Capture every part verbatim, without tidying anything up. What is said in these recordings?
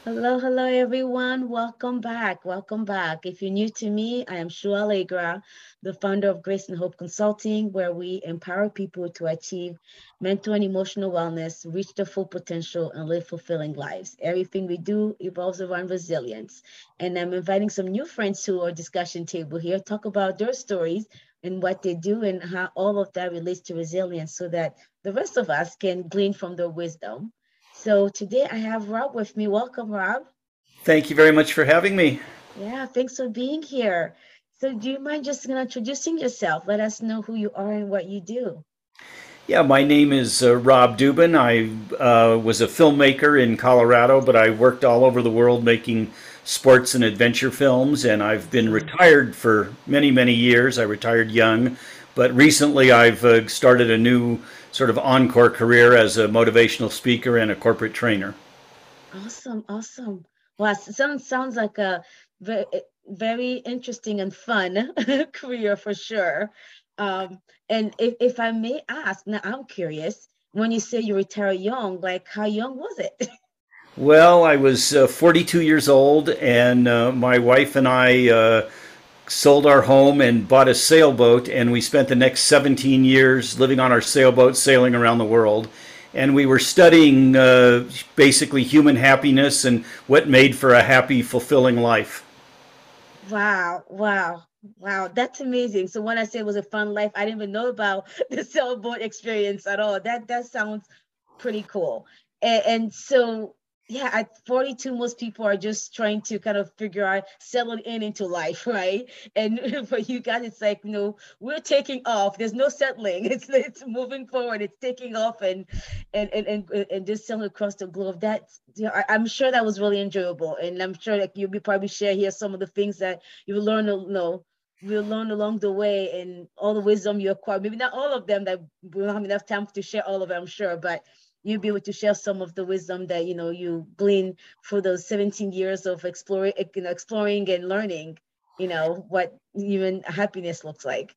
Hello, hello, everyone. Welcome back. Welcome back. If you're new to me, I am Shua Allegra, the founder of Grace and Hope Consulting, where we empower people to achieve mental and emotional wellness, reach their full potential, and live fulfilling lives. Everything we do evolves around resilience. And I'm inviting some new friends to our discussion table here, talk about their stories and what they do and how all of that relates to resilience so that the rest of us can glean from their wisdom. So today I have Rob with me. Welcome, Rob. Thank you very much for having me. Yeah, thanks for being here. So do you mind just you know, introducing yourself? Let us know who you are and what you do. Yeah, my name is uh, Rob Dubin. I uh, was a filmmaker in Colorado, but I worked all over the world making sports and adventure films, and I've been Awesome. retired for many, many years. I retired young, but recently I've uh, started a new sort of encore career as a motivational speaker and a corporate trainer. Awesome. Awesome. Well, it sounds sounds like a very very interesting and fun career for sure. Um, and if, if I may ask, now I'm curious, when you say you retire young, like how young was it? Well, I was uh, forty-two years old, and uh, my wife and I uh, sold our home and bought a sailboat, and we spent the next seventeen years living on our sailboat, sailing around the world. And we were studying uh, basically human happiness and what made for a happy, fulfilling life. Wow, wow, wow. That's amazing. So when I say it was a fun life, I didn't even know about the sailboat experience at all. That that sounds pretty cool. And, and so yeah, at forty-two, most people are just trying to kind of figure out settling in into life, right? And for you guys, it's like, no, we're taking off. There's no settling. It's it's moving forward. It's taking off and and and and, and just sailing across the globe. That's yeah, I, I'm sure that was really enjoyable. And I'm sure like you'll be probably share here some of the things that you will learn, you know, we'll learn along the way and all the wisdom you acquire. Maybe not all of them that we don't have enough time to share all of it, I'm sure, but you'll be able to share some of the wisdom that you know you glean for those seventeen years of exploring, you know, exploring and learning, you know, what even happiness looks like.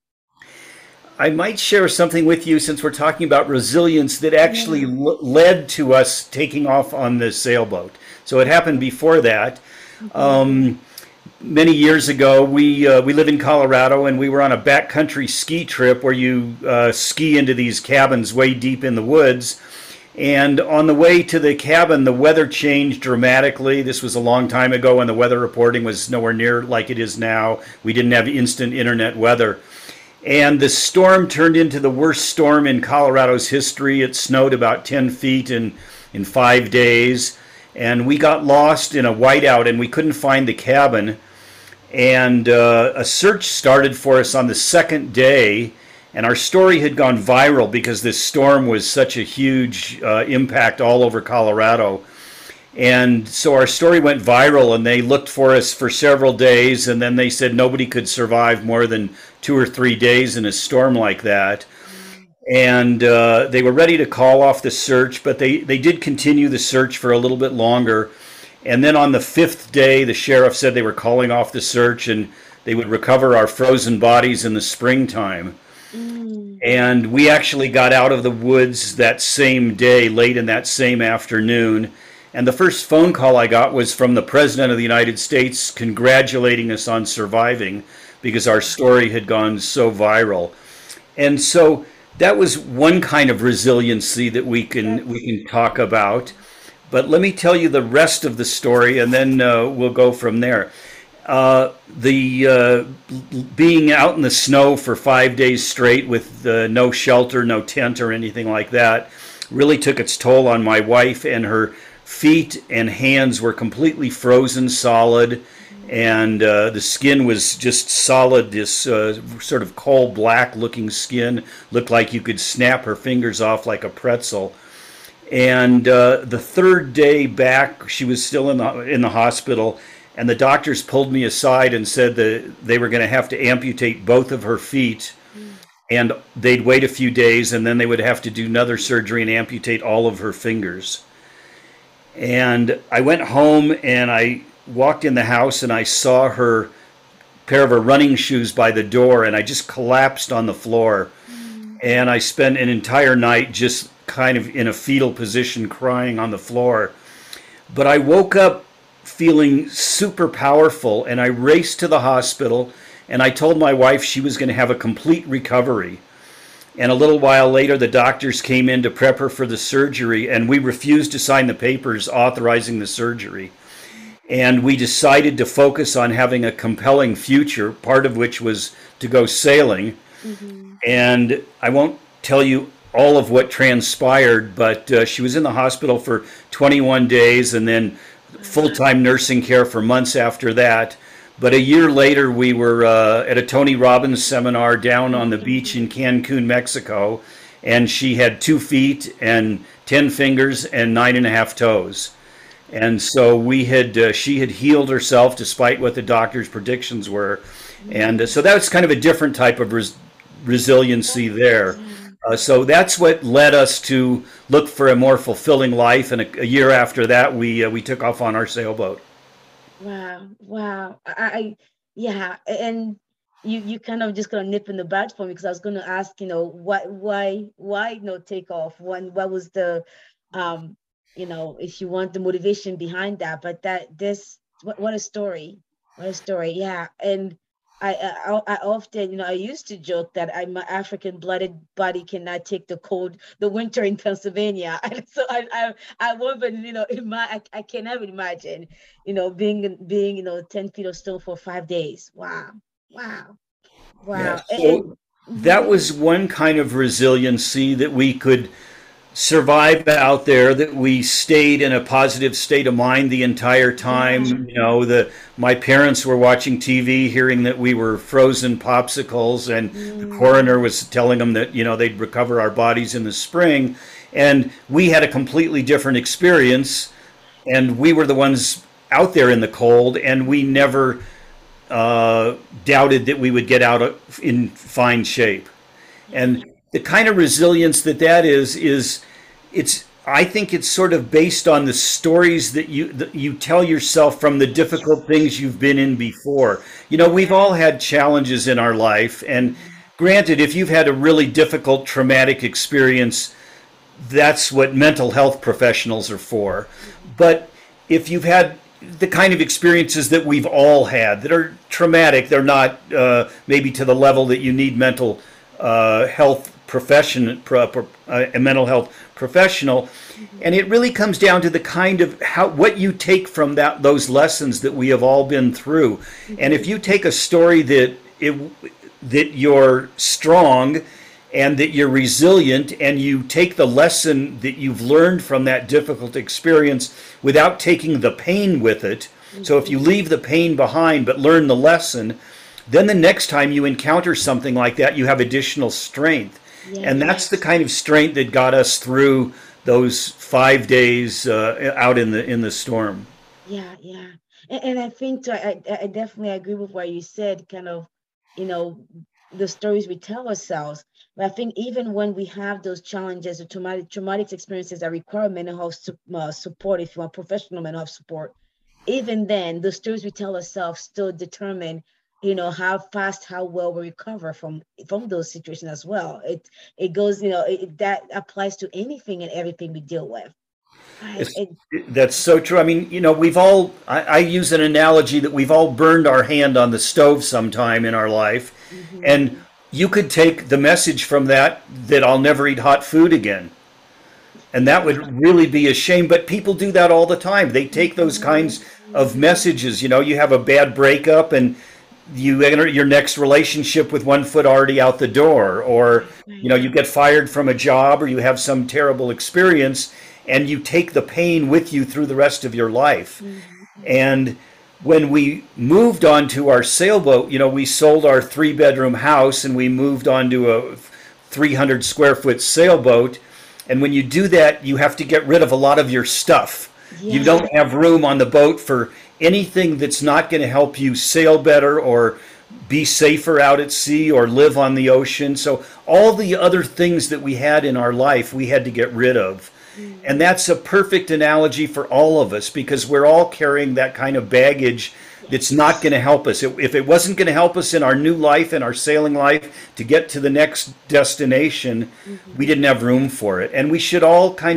I might share something with you since we're talking about resilience that actually Yeah. l- led to us taking off on the sailboat. So it happened before that. Hmm. Um, Many years ago, we uh, we live in Colorado, and we were on a backcountry ski trip where you uh, ski into these cabins way deep in the woods. And on the way to the cabin, the weather changed dramatically. This was a long time ago, and the weather reporting was nowhere near like it is now. We didn't have instant internet weather. And the storm turned into the worst storm in Colorado's history. It snowed about ten feet in, in five days. And we got lost in a whiteout, and we couldn't find the cabin. And uh, a search started for us on the second day. And our story had gone viral because this storm was such a huge uh, impact all over Colorado. And so our story went viral, and they looked for us for several days, and then they said nobody could survive more than two or three days in a storm like that. Wow. And uh, they were ready to call off the search, but they, they did continue the search for a little bit longer. And then on the fifth day, the sheriff said they were calling off the search and they would recover our frozen bodies in the springtime. Mm. And we actually got out of the woods that same day, late in that same afternoon. And the first phone call I got was from the President of the United States congratulating us on surviving because our story had gone so viral. And so that was one kind of resiliency that we can we That's can talk about. But let me tell you the rest of the story, and then uh, we'll go from there. Uh, the uh, being out in the snow for five days straight with uh, no shelter, no tent, or anything like that really took its toll on my wife, and her feet and hands were completely frozen solid, and uh, the skin was just solid. This uh, sort of coal black looking skin looked like you could snap her fingers off like a pretzel. And uh, the third day back, she was still in the in the hospital, and the doctors pulled me aside and said that they were going to have to amputate both of her feet, mm. and they'd wait a few days, and then they would have to do another surgery and amputate all of her fingers. And I went home and I walked in the house and I saw her pair of her running shoes by the door, and I just collapsed on the floor. Mm. And I spent an entire night just kind of in a fetal position crying on the floor. But I woke up feeling super powerful, and I raced to the hospital, and I told my wife she was going to have a complete recovery. And a little while later, the doctors came in to prep her for the surgery, and we refused to sign the papers authorizing the surgery. And we decided to focus on having a compelling future, part of which was to go sailing. Mm-hmm. And I won't tell you all of what transpired, but uh, she was in the hospital for twenty-one days and then full-time nursing care for months after that. But a year later, we were uh, at a Tony Robbins seminar down on the beach in Cancun, Mexico, and she had two feet and ten fingers and nine and a half toes. And so we had, uh, she had healed herself despite what the doctor's predictions were. And uh, so that was kind of a different type of res- resiliency there. Uh, so that's what led us to look for a more fulfilling life. And a, a year after that, we uh, we took off on our sailboat. Wow, wow. I, I yeah, and you you kind of just gonna nip in the bud for me, because I was gonna ask, you know, what why why you know take off? When what was the um you know, if you want the motivation behind that, but that this what what a story. What a story. Yeah. And I, I I often, you know, I used to joke that I'm my African blooded body cannot take the cold, the winter in Pennsylvania. And so I I I won't even, you know, in my I, I can never imagine, you know, being being, you know, ten feet of snow for five days. Wow. Wow. Wow. Yeah, so and, that was one kind of resiliency, that we could survive out there, that we stayed in a positive state of mind the entire time. You know, the my parents were watching T V, hearing that we were frozen popsicles, and mm. the coroner was telling them that, you know, they'd recover our bodies in the spring. And we had a completely different experience, and we were the ones out there in the cold, and we never uh, doubted that we would get out in fine shape. And the kind of resilience that that is, is it's, I think it's sort of based on the stories that you that you tell yourself from the difficult things you've been in before. You know, we've all had challenges in our life, and granted, if you've had a really difficult, traumatic experience, that's what mental health professionals are for. But if you've had the kind of experiences that we've all had that are traumatic, they're not uh, maybe to the level that you need mental uh, health profession, pro, pro, uh, a mental health professional. Mm-hmm. And it really comes down to the kind of how what you take from that those lessons that we have all been through. Mm-hmm. And if you take a story that it that you're strong and that you're resilient, and you take the lesson that you've learned from that difficult experience without taking the pain with it. Mm-hmm. So if you leave the pain behind but learn the lesson, then the next time you encounter something like that, you have additional strength. Yeah, and that's the kind of strength that got us through those five days uh, out in the in the storm. Yeah, yeah. And, and I think I, I definitely agree with what you said, kind of, you know, the stories we tell ourselves. But I think even when we have those challenges, the traumatic, traumatic experiences that require mental health su- uh, support, if you want professional mental health support, even then, the stories we tell ourselves still determine, you know, how fast, how well we recover from from those situations as well. It it goes, you know, it, that applies to anything and everything we deal with. Right? It, That's so true. I mean, you know, we've all, I, I use an analogy that we've all burned our hand on the stove sometime in our life. Mm-hmm. And you could take the message from that, that I'll never eat hot food again. And that would really be a shame. But people do that all the time. They take those kinds of messages. You know, you have a bad breakup and you enter your next relationship with one foot already out the door, or, you know, you get fired from a job, or you have some terrible experience, and you take the pain with you through the rest of your life. Mm-hmm. And when we moved on to our sailboat, you know, we sold our three bedroom house and we moved on to a three hundred square foot sailboat. And when you do that, you have to get rid of a lot of your stuff. Yeah. You don't have room on the boat for anything that's not going to help you sail better or be safer out at sea or live on the ocean. So all the other things that we had in our life, we had to get rid of. Mm. And that's a perfect analogy for all of us, because we're all carrying that kind of baggage that's not going to help us. If it wasn't going to help us in our new life, in our sailing life, to get to the next destination, mm-hmm. we didn't have room for it. And we should all kind of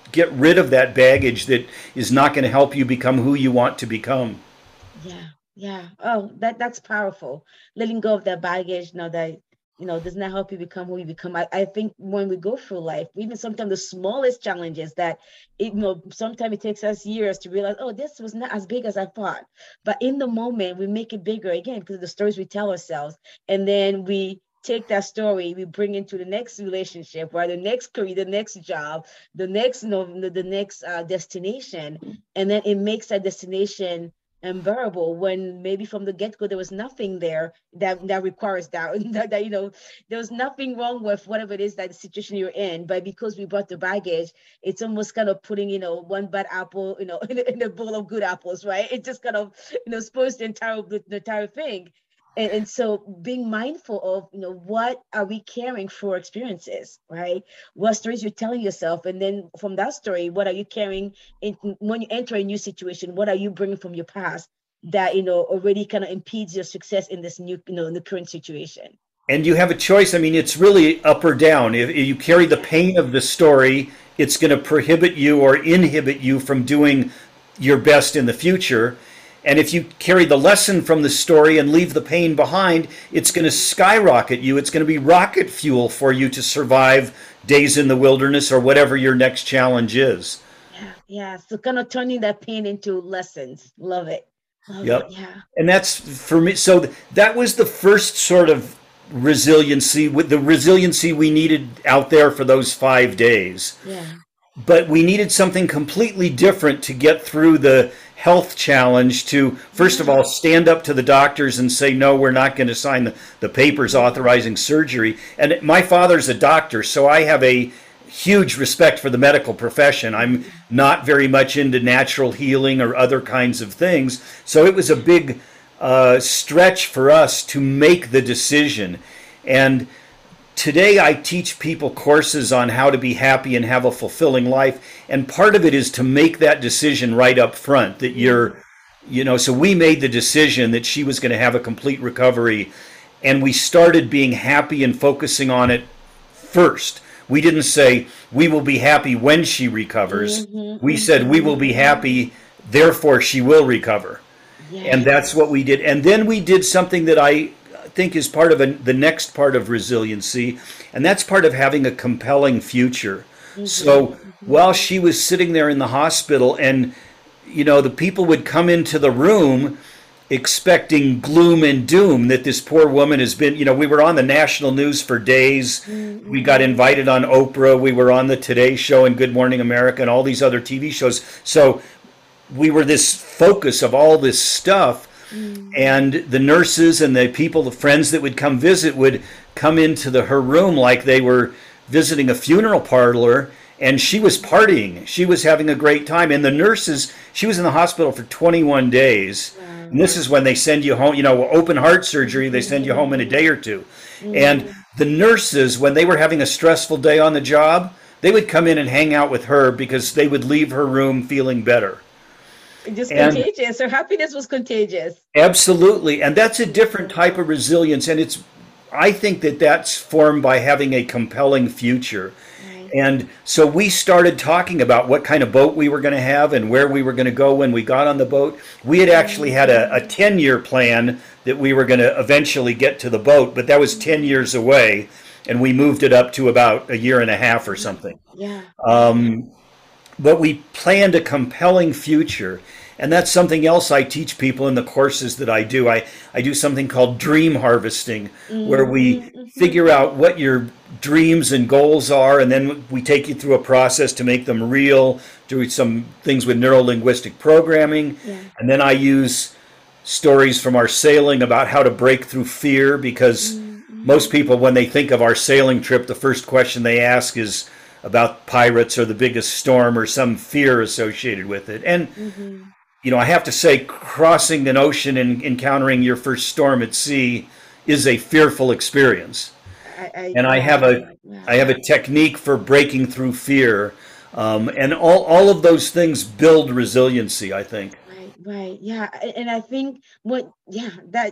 get rid of that baggage that is not going to help you become who you want to become. Yeah, yeah. Oh, that that's powerful. Letting go of that baggage, now that you know, does not help you become who you become. I, I think when we go through life, even sometimes the smallest challenges that it, you know, sometimes it takes us years to realize, oh, this was not as big as I thought. But in the moment, we make it bigger again because of the stories we tell ourselves, and then we take that story, we bring into the next relationship, or the next career, the next job, the next, you know, the, the next uh, destination, and then it makes that destination unbearable when maybe from the get-go there was nothing there that that requires that, that, that you know, there was nothing wrong with whatever it is that the situation you're in, but because we brought the baggage, it's almost kind of putting, you know, one bad apple, you know, in, a- in a bowl of good apples, right? It just kind of, you know, spoils the entire the, the entire thing. And, and so being mindful of, you know, what are we carrying for experiences, right? What stories you're telling yourself, and then from that story, what are you carrying in, when you enter a new situation? What are you bringing from your past that, you know, already kind of impedes your success in this new, you know, in the current situation? And you have a choice. I mean, it's really up or down. If, if you carry the Yes. pain of the story, it's going to prohibit you or inhibit you from doing your best in the future. And if you carry the lesson from the story and leave the pain behind, it's going to skyrocket you. It's going to be rocket fuel for you to survive days in the wilderness or whatever your next challenge is. Yeah, yeah. So kind of turning that pain into lessons. Love it. Love it. Yep. Yeah. And that's for me. So th- that was the first sort of resiliency, with the resiliency we needed out there for those five days. Yeah. But we needed something completely different to get through the health challenge, to first of Yeah. all stand up to the doctors and say, no, we're not going to sign the, the papers authorizing surgery. And my father's a doctor, so I have a huge respect for the medical profession. I'm not very much into natural healing or other kinds of things, so it was a big uh, stretch for us to make the decision. And today I teach people courses on how to be happy and have a fulfilling life, and part of it is to make that decision right up front, that you're, you know, so we made the decision that she was going to have a complete recovery, and we started being happy and focusing on it first. We didn't say we will be happy when she recovers. Mm-hmm, We said we will be mm-hmm. happy, therefore she will recover. And that's what Yes. we did. And then we did something that I think is part of a, the next part of resiliency, and that's part of having a compelling future. Mm-hmm, So while mm-hmm. she was sitting there in the hospital, and you know, the people would come into the room expecting gloom and doom, that this poor woman has been, you know, we were on the national news for days. We got Mm-hmm. invited on Oprah. We were on the Today Show and Good Morning America and all these other T V shows. So we were this focus of all this stuff. Mm-hmm. And the nurses and the people, the friends that would come visit, would come into the her room like they were visiting a funeral parlor, and she was partying. She was having a great time. And the nurses, she was in the hospital for twenty-one days. And Wow. this is when they send you home, you know, open heart surgery, they send you home in a Mm-hmm. day or two. And Mm-hmm. the nurses, when they were having a stressful day on the job, they would come in and hang out with her because they would leave her room feeling better. Just And contagious. Her happiness was contagious. absolutely. And that's a different Mm-hmm. type of resilience. And it's, I think that that's formed by having a compelling future. Right. And so we started talking about what kind of boat we were going to have and where we were going to go when we got on the boat. We had actually had a, a Mm-hmm. ten year plan that we were going to eventually get to the boat, but that was ten years away. And we moved it up to about a year and a half or Mm-hmm. something. Yeah. Yeah. Um, but we planned a compelling future. And that's something else I teach people in the courses that I do. I, I do something called dream harvesting, where we Mm-hmm. Mm-hmm. figure out what your dreams and goals are, and then we take you through a process to make them real, do some things with neuro linguistic programming. Yeah. And then I use stories from our sailing about how to break through fear, because most Mm-hmm. people, when they think of our sailing trip, the first question they ask is about pirates or the biggest storm or some fear associated with it. And Mm-hmm. you know, I have to say, crossing an ocean and encountering your first storm at sea is a fearful experience. I, I, And I have yeah. a, I Yeah. have a technique for breaking through fear, um, and all all of those things build resiliency, I think. Right, right, yeah, a- and I think what, yeah, that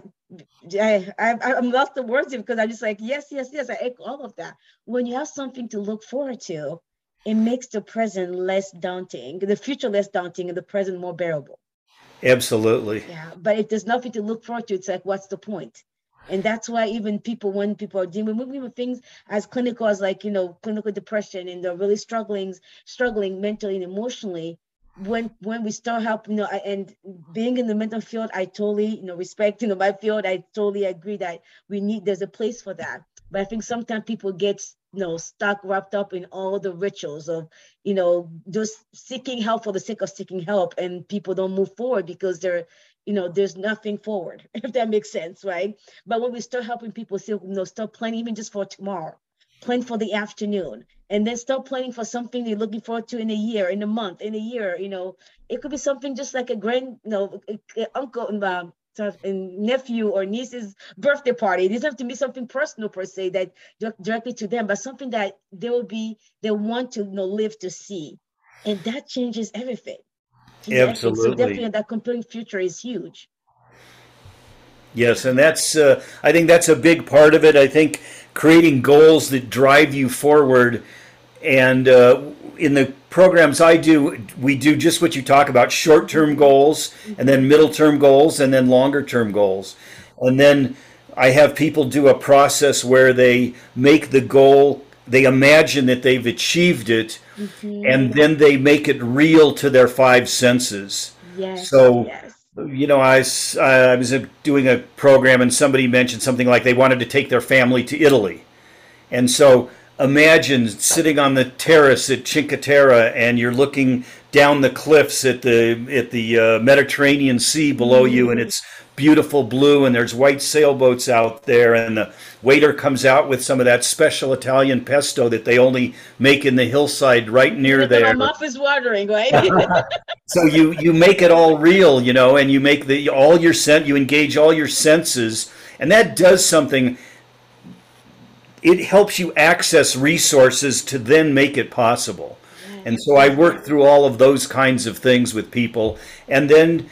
I, I I'm lost the words here because I'm just like, yes, yes, yes, I echo all of that. When you have something to look forward to, it makes the present less daunting, the future less daunting, and the present more bearable. Absolutely. Yeah, but if there's nothing to look forward to, it's like, what's the point? And that's why even people, when people are dealing with even things as clinical as like, you know, clinical depression, and they're really struggling, struggling mentally and emotionally, when when we start helping, you know, and being in the mental field, I totally, you know, respect, you know, my field, I totally agree that we need, there's a place for that. But I think sometimes people get, you know, stuck, wrapped up in all the rituals of, you know, just seeking help for the sake of seeking help, and people don't move forward because they're, you know, there's nothing forward, if that makes sense, right? But when we start helping people, say, you know, start planning even just for tomorrow, plan for the afternoon, and then start planning for something you're looking forward to in a year, in a month, in a year. You know, it could be something just like a grand, you know, a, a uncle and, um, and nephew or niece's birthday party. It doesn't have to be something personal per se that directly to them, but something that they will be, they want to, you know, live to see, and that changes everything. Changes So Absolutely. definitely that compelling future is huge. Yes, and that's uh, I think that's a big part of it. I think creating goals that drive you forward, and uh, in the programs I do, we do just what you talk about: short-term goals, and Mm-hmm. then middle-term goals, and then longer-term goals. And then I have people do a process where they make the goal, they imagine that they've achieved it, Mm-hmm. and then they make it real to their five senses. Yes, So, yes. you know, I, s- I was doing a program and somebody mentioned something like they wanted to take their family to Italy. And so imagine sitting on the terrace at Cinque Terre and you're looking down the cliffs at the at the uh, Mediterranean Sea below you, and Mm, it's beautiful blue, and there's white sailboats out there, and the waiter comes out with some of that special Italian pesto that they only make in the hillside right yeah, near like my there. mouth is watering, right? So you you make it all real, you know, and you make the all your sen you engage all your senses, and that does something. It helps you access resources to then make it possible. And Yes, so I yes. work through all of those kinds of things with people, and then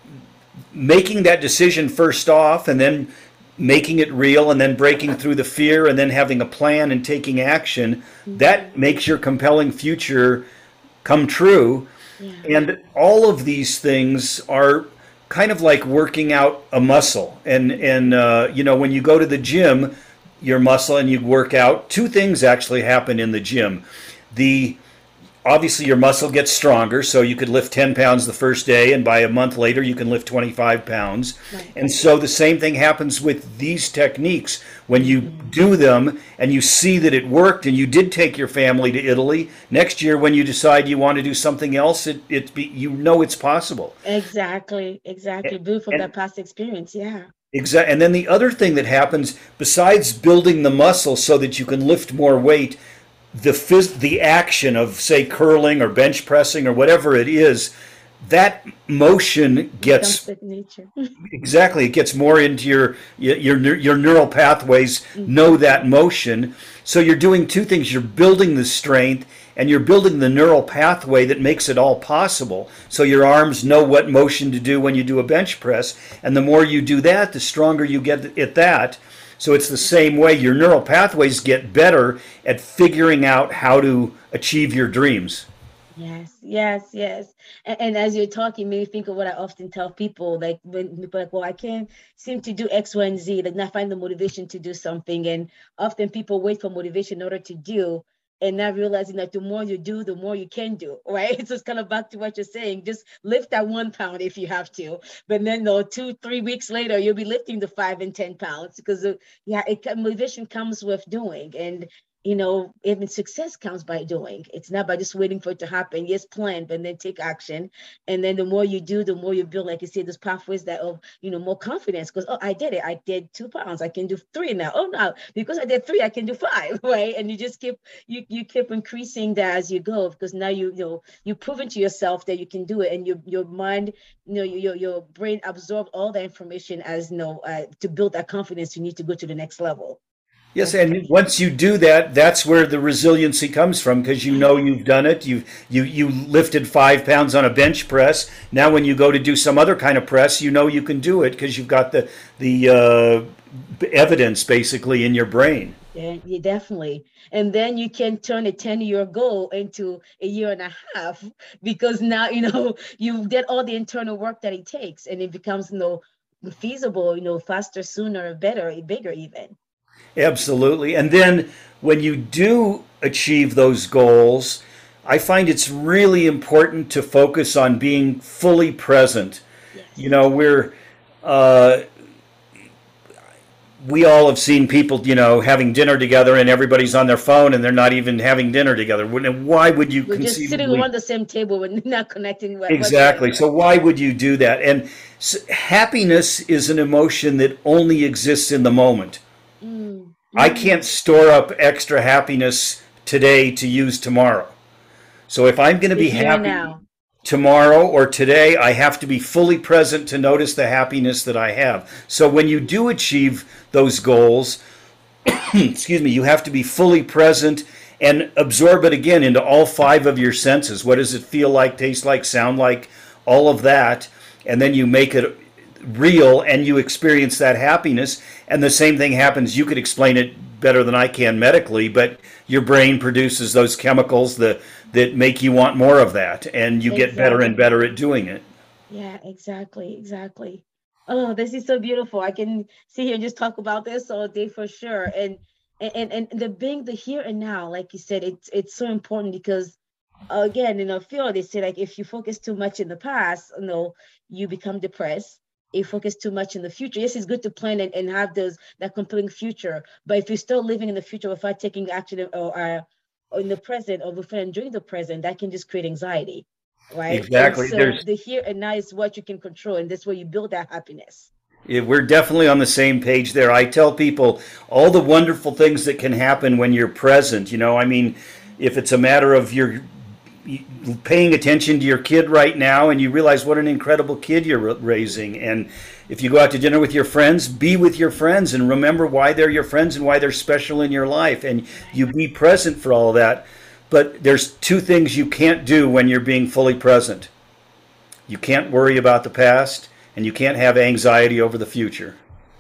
making that decision first off, and then making it real, and then breaking through the fear, and then having a plan and taking action. That Mm-hmm. makes your compelling future come true. Yeah. And all of these things are kind of like working out a muscle. And and uh, you know, when you go to the gym, your muscle and you work out, two things actually happen in the gym. The Obviously your muscle gets stronger, so you could lift ten pounds the first day, and by a month later you can lift twenty-five pounds. Right. And so the same thing happens with these techniques. When you Mm-hmm. do them and you see that it worked, and you did take your family to Italy, next year when you decide you want to do something else, it, it be, you know it's possible. Exactly, exactly. Build from that And past experience. Yeah. exactly. And then the other thing that happens, besides building the muscle so that you can lift more weight, the phys- the action of, say, curling or bench pressing or whatever it is, that motion Becomes gets, second nature. exactly, it gets more into your your your neural pathways know Mm-hmm. that motion. So you're doing two things: you're building the strength, and you're building the neural pathway that makes it all possible. So your arms know what motion to do when you do a bench press, and the more you do that, the stronger you get at that. So it's the same way. Your neural pathways get better at figuring out how to achieve your dreams. Yes, yes, yes. And, and as you're talking, made me think of what I often tell people, like when people are like, well, I can't seem to do X, Y, and Z, like not find the motivation to do something. And often people wait for motivation in order to do, and not realizing that the more you do, the more you can do, right? So it's kind of back to what you're saying. Just lift that one pound if you have to. But then no, two, three weeks later, you'll be lifting the five and ten pounds because uh, yeah, it motivation comes with doing. And you know, even success comes by doing. It's not by just waiting for it to happen. Yes, plan, but then take action. And then the more you do, the more you build, like you said, those pathways that of, you know, more confidence. Because, oh, I did it. I did two pounds. I can do three now. Oh, no, because I did three, I can do five, right? And you just keep, you, you keep increasing that as you go, because now you, you know, you've proven to yourself that you can do it. And your, your mind, you know, your, your brain absorb all that information as, you know, uh, to build that confidence, you need to go to the next level. Yes, That's and key. once you do that, that's where the resiliency comes from, because you know Yes. you've done it. You you you lifted five pounds on a bench press. Now, when you go to do some other kind of press, you know you can do it because you've got the the uh, evidence basically in your brain. Yeah, yeah, definitely. And then you can turn a ten-year goal into a year and a half because now, you know, you did all the internal work that it takes and it becomes, you know, feasible, you know, faster, sooner, better, bigger even. Absolutely. And then when you do achieve those goals, I find it's really important to focus on being fully present. You Yes. know, we're uh, we all have seen people, you know, having dinner together and everybody's on their phone and they're not even having dinner together. Why would you We're just sitting around conceivably? the same table and not connecting Exactly. whatsoever. So why would you do that? And s happiness is an emotion that only exists in the moment. Mm, I can't mm. store up extra happiness today to use tomorrow. So if I'm going to The be here and happy now. tomorrow or today, I have to be fully present to notice the happiness that I have. So when you do achieve those goals, excuse me, you have to be fully present and absorb it again into all five of your senses. What does it feel like, taste like, sound like, all of that, and then you make it real and you experience that happiness. And the same thing happens. You could explain it better than I can medically, but your brain produces those chemicals that that make you want more of that, and you get better and Exactly. better at doing it. Yeah, exactly, exactly. Oh, this is so beautiful. I can sit here and just talk about this all day for sure. And and and the being the here and now, like you said, it's it's so important because uh, again, in a field, they say like if you focus too much in the past, you know, you become depressed. If you focus too much in the future, yes, it's good to plan and, and have those that compelling future. But if you're still living in the future without taking action or, uh, or in the present or without enjoying the present, that can just create anxiety, right? And Exactly. so There's the here and now is what you can control, and that's where you build that happiness. Yeah, we're definitely on the same page there. I tell people all the wonderful things that can happen when you're present. You know, I mean, if it's a matter of your paying attention to your kid right now and you realize what an incredible kid you're raising, and if you go out to dinner with your friends, be with your friends and remember why they're your friends and why they're special in your life, and you be present for all of that. But there's two things you can't do when you're being fully present. You can't worry about the past, and you can't have anxiety over the future.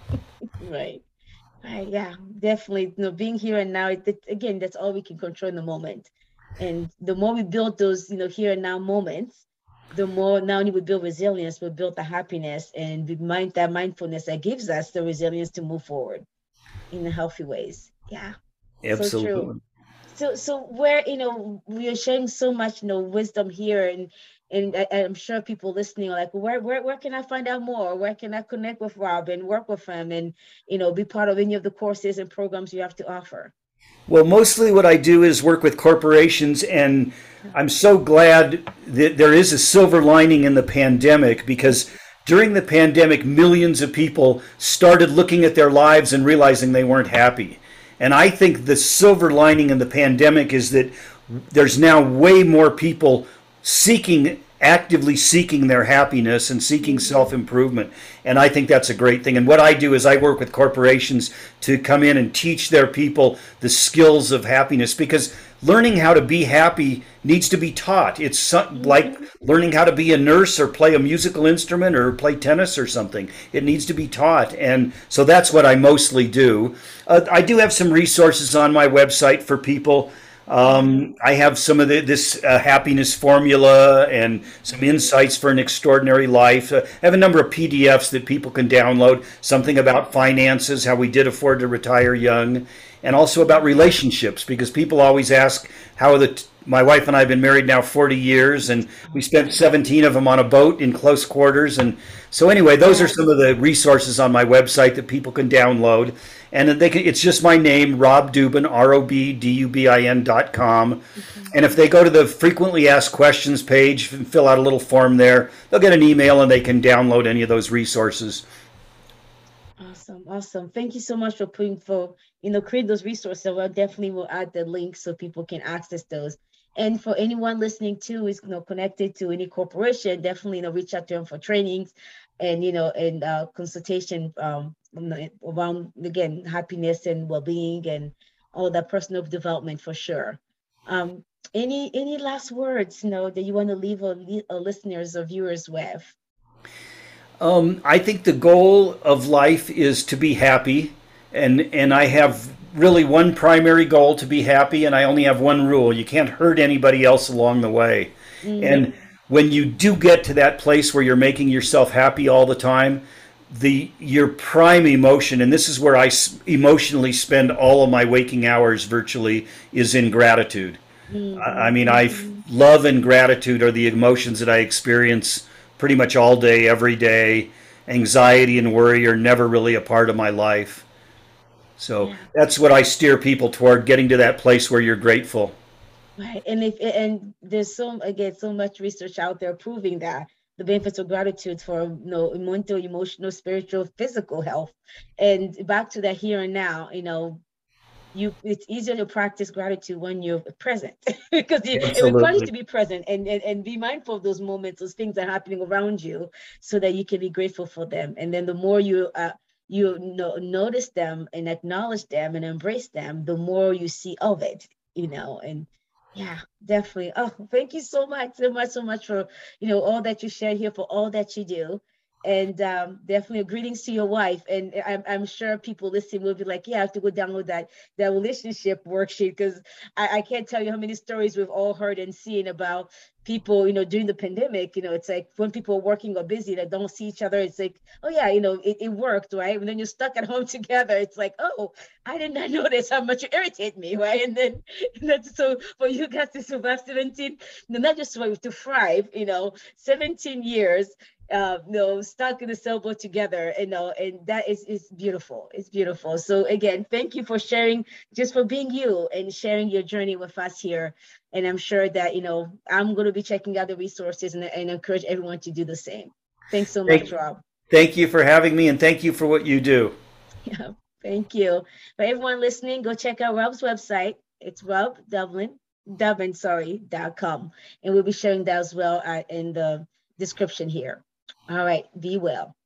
Right. Right. Yeah, definitely. You know, being here and now, it, it- again, that's all we can control in the moment. And the more we build those, you know, here and now moments, the more not only we build resilience, we build the happiness and we mind that mindfulness that gives us the resilience to move forward in the healthy ways. Yeah, so true. Absolutely. So, so where, you know, we are sharing so much, you know, wisdom here, and and I, I'm sure people listening are like, where, where, where can I find out more? Where can I connect with Rob and work with him, and you know, be part of any of the courses and programs you have to offer? Well, mostly what I do is work with corporations, and I'm so glad that there is a silver lining in the pandemic because during the pandemic, millions of people started looking at their lives and realizing they weren't happy. And I think the silver lining in the pandemic is that there's now way more people seeking actively seeking their happiness and seeking Mm-hmm. self-improvement, and I think that's a great thing. And what I do is I work with corporations to come in and teach their people the skills of happiness, because learning how to be happy needs to be taught. It's so, like Mm-hmm. learning how to be a nurse or play a musical instrument or play tennis or something. It needs to be taught, and so that's what I mostly do. uh, I do have some resources on my website for people. Mm-hmm. um, I have some of the, this uh, happiness formula and some insights for an extraordinary life. Uh, I have a number of P D Fs that people can download, something about finances, how we did afford to retire young, and also about relationships, because people always ask how the t- my wife and I have been married now forty years, and we spent Awesome. seventeen of them on a boat in close quarters. And so, anyway, those are Yeah. some of the resources on my website that people can download. And they can, it's just my name, Rob Dubin, R O B D U B I N dot com. Okay. And if they go to the frequently asked questions page and fill out a little form there, they'll get an email and they can download any of those resources. Awesome, awesome. Thank you so much for putting for, you know, create those resources. Well, definitely will add the link so people can access those. And for anyone listening too, is you know connected to any corporation, definitely you know reach out to them for trainings and you know and uh, consultation um you know, around again happiness and well-being and all that personal development for sure. Um, any any last words you know that you want to leave our, li- our listeners or viewers with? Um, I think the goal of life is to be happy, and and I have really one primary goal, to be happy, and I only have one rule: you can't hurt anybody else along the way. Mm-hmm. And when you do get to that place where you're making yourself happy all the time, the your prime emotion, and this is where I emotionally spend all of my waking hours virtually, is in gratitude. Mm-hmm. I mean, I love and gratitude are the emotions that I experience pretty much all day, every day. Anxiety and worry are never really a part of my life. So Yeah. that's what I steer people toward, getting to that place where you're grateful. Right. And if and there's so again so much research out there proving that the benefits of gratitude for you know mental, emotional, spiritual, physical health. And back to that here and now, you know, you it's easier to practice gratitude when you're present because it, it requires you Absolutely. to be present and, and and be mindful of those moments, those things that are happening around you, so that you can be grateful for them. And then the more you uh you know notice them and acknowledge them and embrace them, the more you see of it, you know. And yeah, definitely. Oh, thank you so much, so much, so much for you know all that you shared here, for all that you do. And um, definitely greetings to your wife. And I'm, I'm sure people listening will be like, yeah, I have to go download that that relationship worksheet because I, I can't tell you how many stories we've all heard and seen about people, you know, during the pandemic. You know, it's like when people are working or busy that don't see each other, it's like, oh yeah, you know, it, it worked, right? And then you're stuck at home together. It's like, oh, I did not notice how much you irritate me, right? And then and that's so for you guys to survive seventeen, no, not just survive, to thrive, you know, seventeen years uh, you know, stuck in the sailboat together, you know, and that is is beautiful. It's beautiful. So again, thank you for sharing, just for being you and sharing your journey with us here. And I'm sure that, you know, I'm going to be checking out the resources and, and encourage everyone to do the same. Thanks so much, Thank, Rob. thank you for having me, and thank you for what you do. Yeah, thank you. For everyone listening, go check out Rob's website. It's Rob Dublin, Dublin, sorry, dot com. And we'll be sharing that as well uh, in the description here. All right, be well.